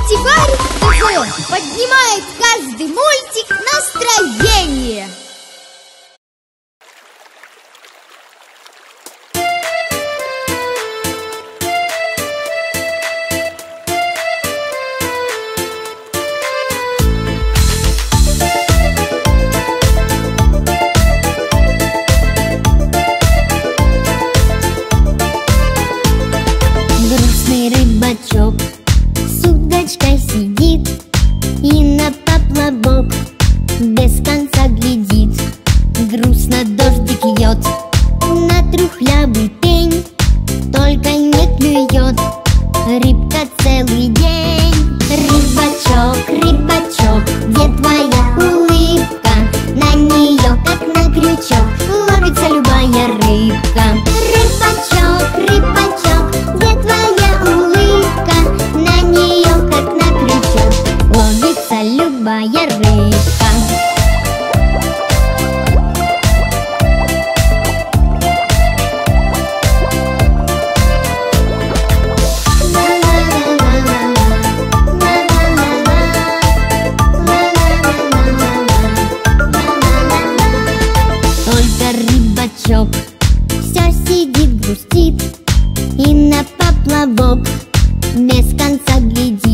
Мультиварик ТВ поднимает каждый мультик настроение. Грустный рыбачок с удочкой сидит и на поплавок без конца глядит. Грустно дождик льет на трухлявый пень, только не клюет рыбка целый день. Рыбачок, рыбачок, где твоя улыбка? На нее, как на крючок, ловится любая рыбка. Рыбачок, рыбачок, где твоя улыбка? На нее, как на крючок, ловится любая рыбка. Только рыбачок все сидит, грустит и на поплавок без конца глядит.